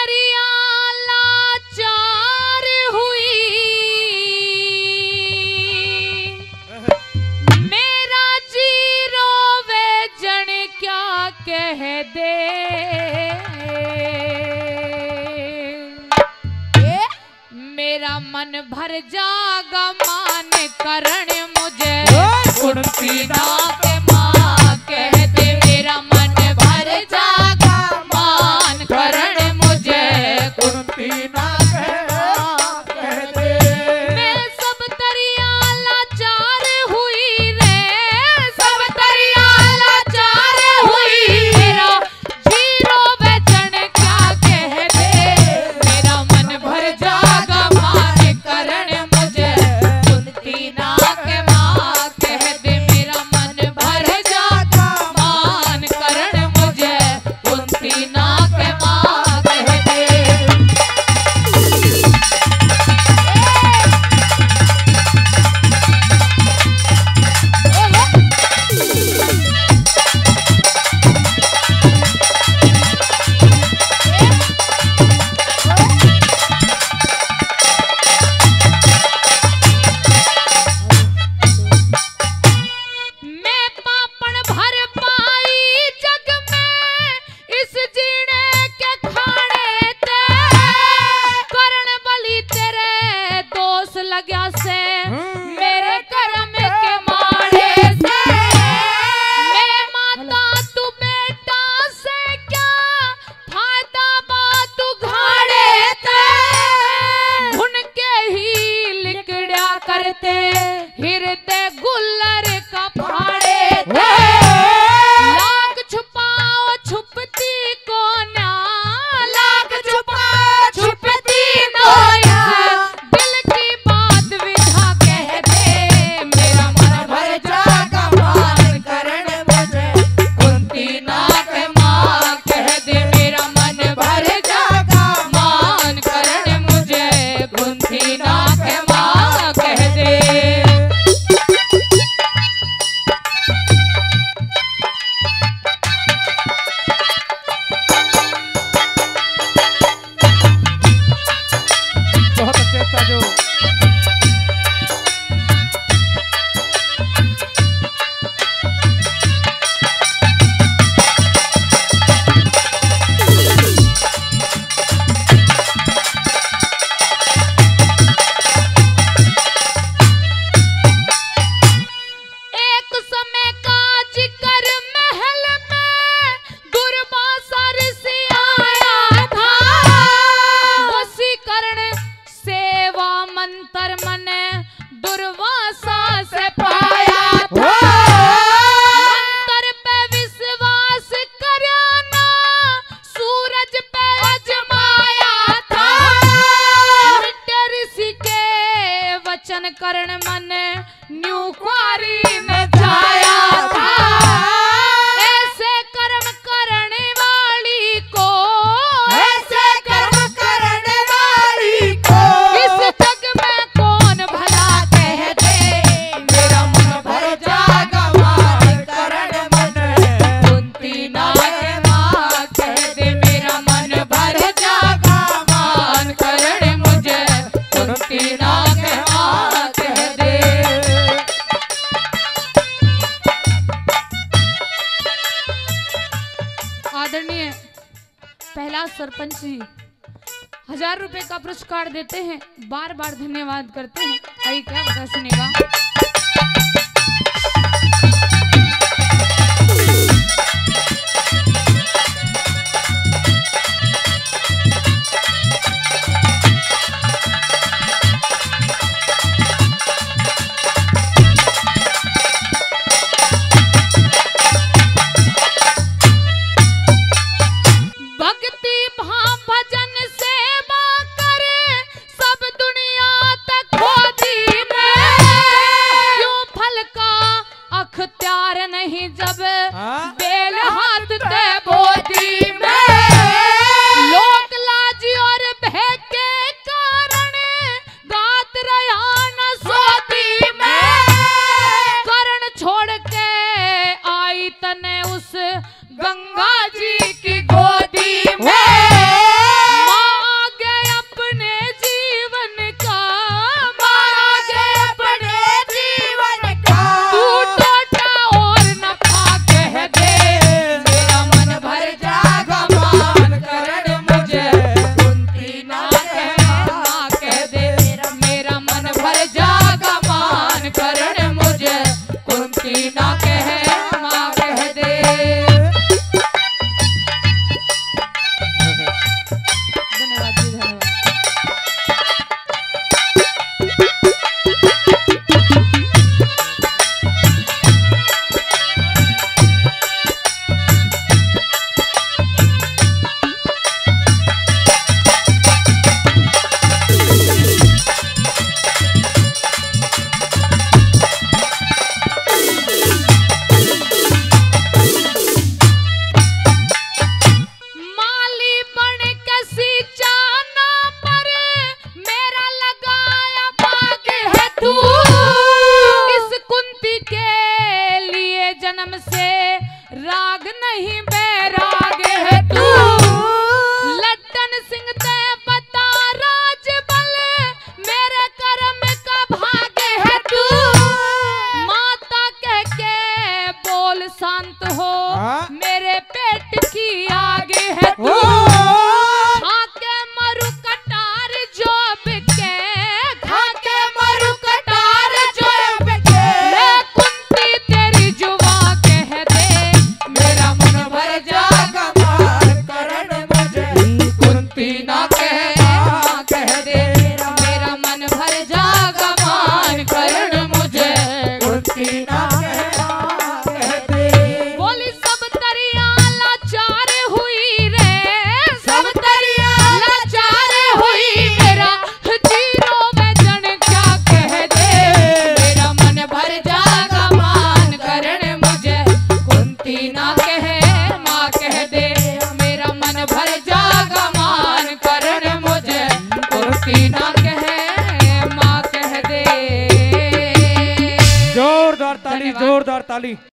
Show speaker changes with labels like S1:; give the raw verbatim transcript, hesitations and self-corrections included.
S1: तरिया लाचार हुई, मेरा जी रोवे जन क्या कह दे। मेरा मन भर जागा मान करण मुझे कुंती ना के माँ कह दे। मेरा मन भर जागा मान करण मुझे कुंती ना के माँ कह दे। मैं सब तरिया लाचार हुई रे, सब तरिया लाचार हुई, मेरा जीरो बेचन क्या कह दे। मेरा मन भर जागा मान करण मुझे कुंती ना के माँ कह दे। मेरा मन भर जागा मान करण मुझे कुंती ना के माँ कह दे। मैं पापण भर पाई जग में इस जीने के खाने ते, करण बलि तेरे दोष लग्या से मेरे कर्म के मारे से। मैं माता तू बेटा से क्या फायदा बात उघाड़े ते, उनके ही लिकड़ा करते हृदय गुल्लर का फाड़े थे। लाख छुपाओ छुपती को ना, लाख छुपाओ छुपती को ना, दिल की बात विधा कह दे। मेरा मन भर जागा मान करण मुझे कुंती ना के माँ कह दे। मेरा मन भर जागा मान करण मुझे कुंती ना के माँ कह दे।
S2: बहुत अच्छे साजो।
S1: एक समय का जिक्र महल में दुर्वासा ऋषि आया था, वशीकरण सेवा मंत्र मने दुर्वासा से पाया था। मंत्र पे विश्वास करना सूरज पे अजमाया था, मिट्टे ऋषि के वचन करण मन न्यू क्वारी में जाया था। ऐसे कर्म करने वाली को, ऐसे कर्म करने वाली को इस जग में कौन भला कह दे। मेरा मन भर जागा मान करण मुझे कुंती ना के माँ कह दे। मेरा मन भर जागा मान करण मुझे कुंती ना के माँ कह दे। आदरणीय पहला सरपंच जी हजार रुपए का पुरस्कार देते हैं, बार बार धन्यवाद करते हैं। अभी क्या बता सुनेगा। भक्ति भाव भजन सेवा करे सब दुनिया तक खोजी में,
S2: जोरदार ताली।